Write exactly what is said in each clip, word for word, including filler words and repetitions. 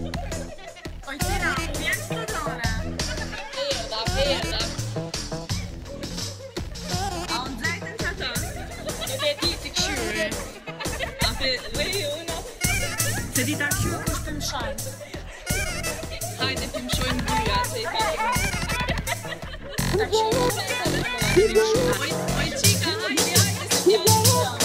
Oj, tira, vjen stradone. Erdha, erdha. A unë dzajtën që ato? Nuk e di si këshyri. Ape, vej unë. Se di ta këshu kush të më shanë. Hajde të më shojnë dyja, se i ka. Ta këshu. Oj, oj, qika, hajde, hajde, se t'ja.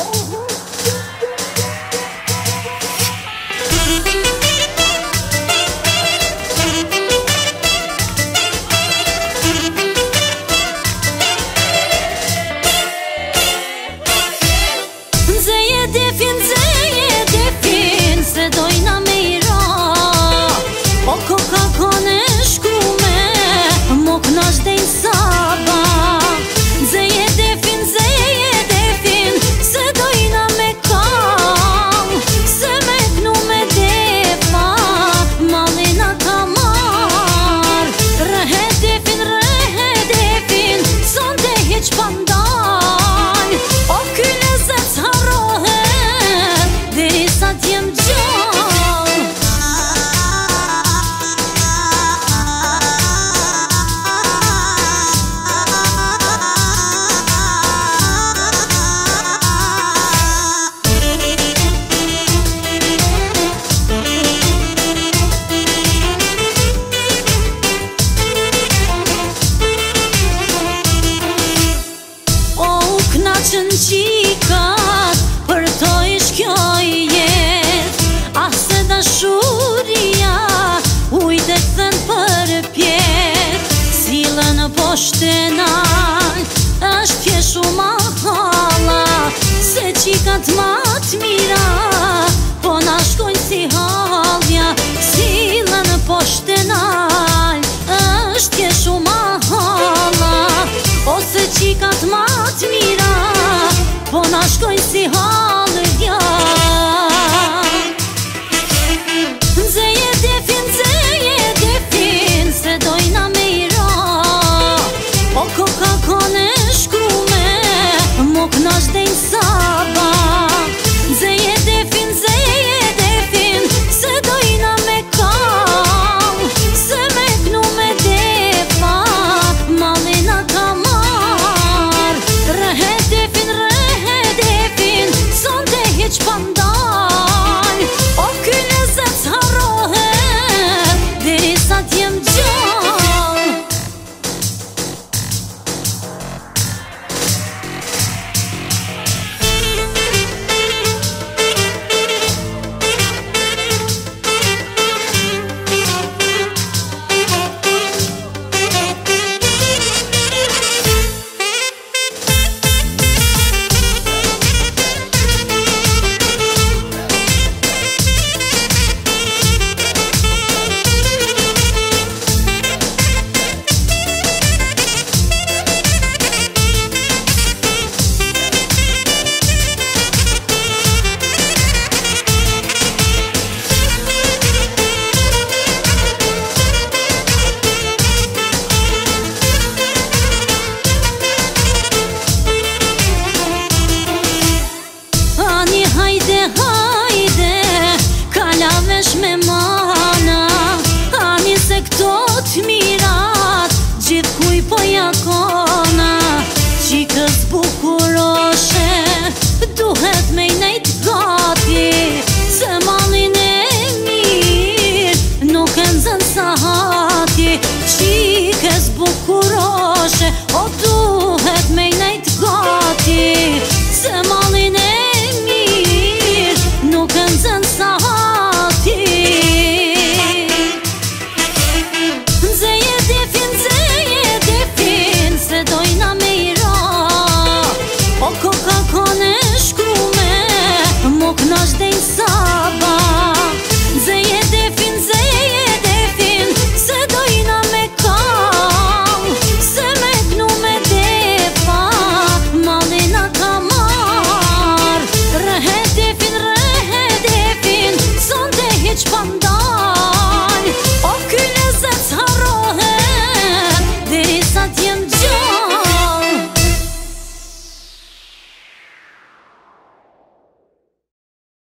Knaqën qikat, për to ish kjo jet. Ah se dashuria, ujt e këthën për pjet. Silën poshtë e nalt, është pjeshu ma hala. Se qikat ma t'mira, po na shkojnë si halja. Silën poshtë e nalt, është pjeshu ma hala. Ose qikat ma t'mira, po na shkojnë si halja. Nxeje defin, nxeje defin, se dojna me i ra. O koka kone shkrume, mo knash dejnë saba. Nxeje defin, nxeje defin, se dojna me kam. Se me knu me defa, malina kam. Rehe defin, rehe defin, son te heq pandal. O kyne zec harohe, diri sa t'jem gjall. Hajde, kalavesh me mana. Ani se këto t'mirat, gjithë kuj po jakona. Qikës bukuroshe, duhet me i nejt gati. Se malin e mirë, nuk e nxën sa hati. Qikës bukuroshe, o duhet me i nejt gati. Se malin e nuk e nxën sa hati. Nxeje defin, nxeje defin, se dojna me i ra. O koka kone shkrume, mo knash dejnë saba.